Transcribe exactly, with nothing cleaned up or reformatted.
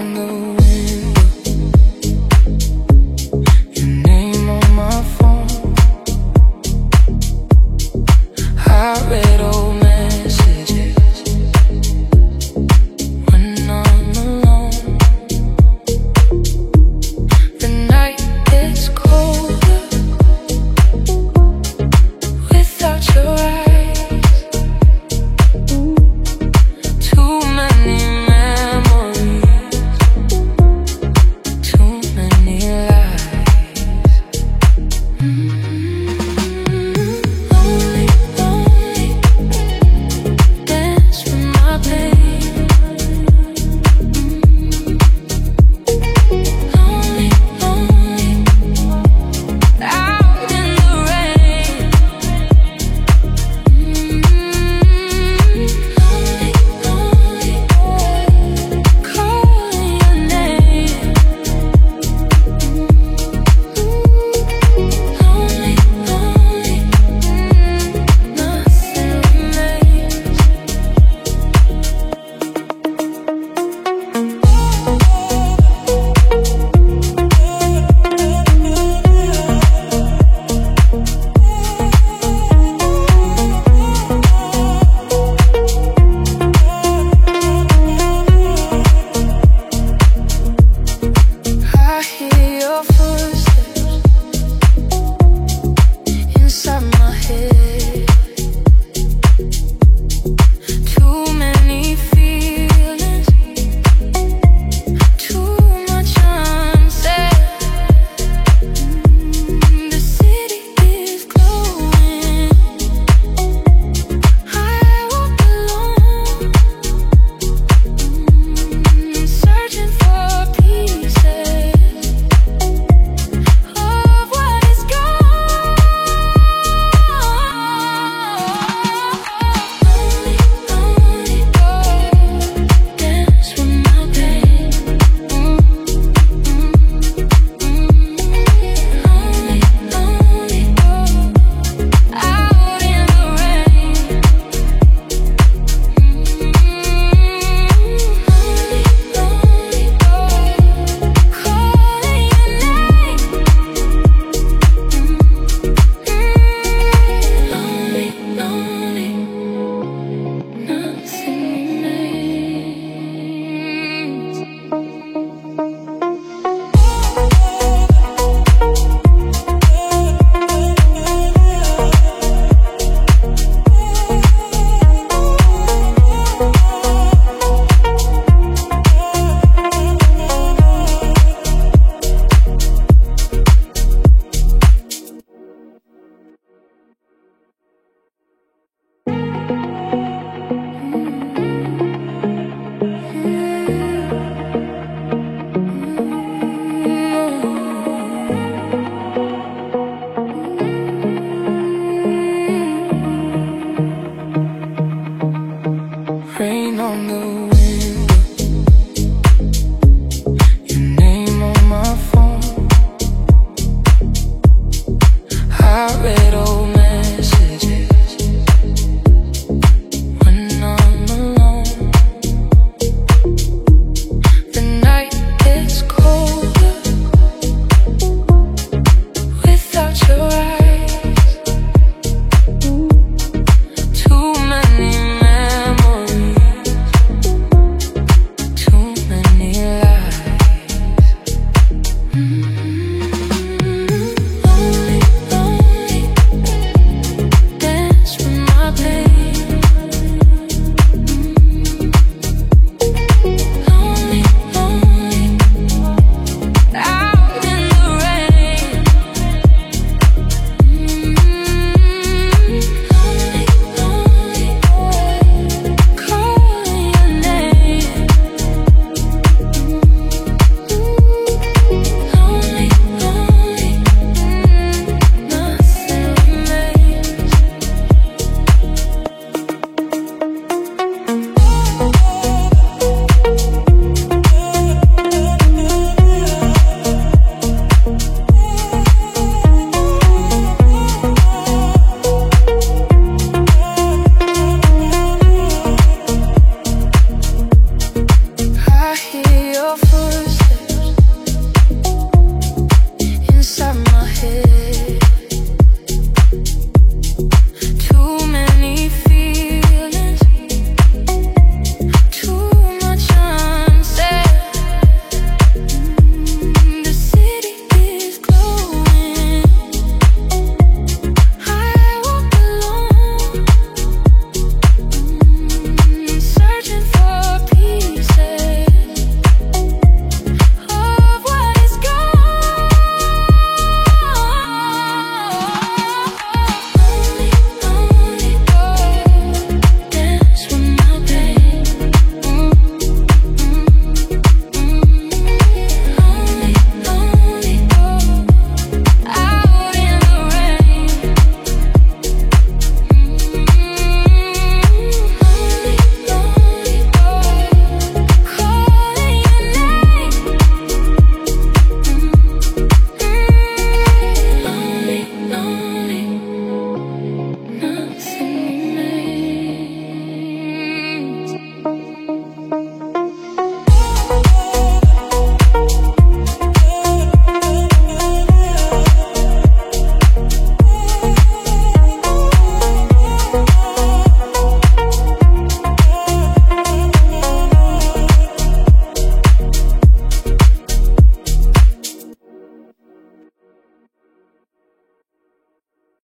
on the window, your name on my phone. I read old messages when I'm alone. The night gets colder without your eyes. Too many memories, too many lies. Mm-hmm. Lonely, lonely, dance with my pain. Mm-hmm. Lonely, lonely, out in the rain. Mm-hmm. Lonely, lonely, calling your name. Lonely, lonely, nothing remains. I hear your footsteps inside my head. Too many feelings, too much unsaid. Mm, The city is glowing. I walk alone, mm, searching for pieces of what is gone. Lonely, lonely, dance with my pain. Lonely, lonely, out in the rain. Lonely, lonely, calling your name. Lonely, lonely, nothing remains. Rain on the